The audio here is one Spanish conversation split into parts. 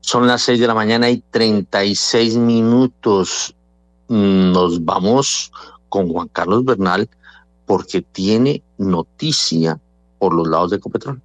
Son las 6:36 a.m. Nos vamos con Juan Carlos Bernal porque tiene noticia por los lados de Ecopetrol.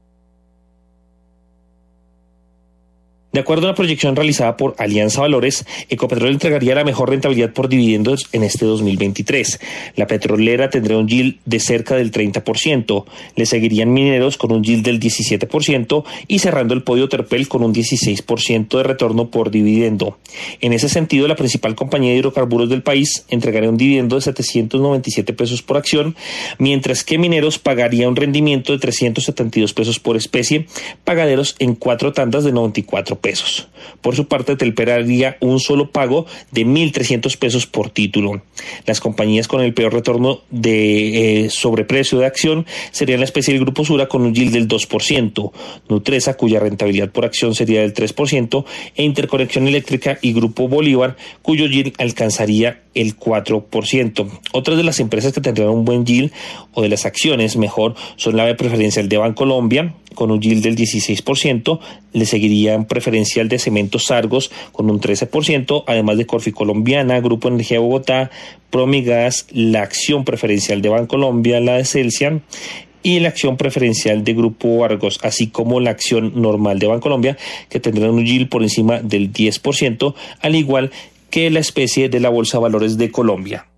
De acuerdo a una proyección realizada por Alianza Valores, Ecopetrol entregaría la mejor rentabilidad por dividendos en este 2023. La petrolera tendrá un yield de cerca del 30%, le seguirían Mineros con un yield del 17% y cerrando el podio Terpel con un 16% de retorno por dividendo. En ese sentido, la principal compañía de hidrocarburos del país entregaría un dividendo de 797 pesos por acción, mientras que Mineros pagaría un rendimiento de 372 pesos por especie, pagaderos en 4 tandas de 94 pesos. Por su parte, Terpel haría un solo pago de 1.300 pesos por título. Las compañías con el peor retorno de sobreprecio de acción serían la especie del Grupo Sura con un yield del 2%, Nutresa, cuya rentabilidad por acción sería del 3%, e Interconexión Eléctrica y Grupo Bolívar, cuyo yield alcanzaría el 4%. Otras de las empresas que tendrán un buen yield, o de las acciones mejor, son la preferencial de Bancolombia con un yield del 16%, le seguirían preferencial de Cementos Argos con un 13%, además de Corficolombiana, Grupo Energía de Bogotá, Promigas, la acción preferencial de Bancolombia, la de Celsia, y la acción preferencial de Grupo Argos, así como la acción normal de Bancolombia, que tendrán un yield por encima del 10%, al igual que la especie de la Bolsa de Valores de Colombia.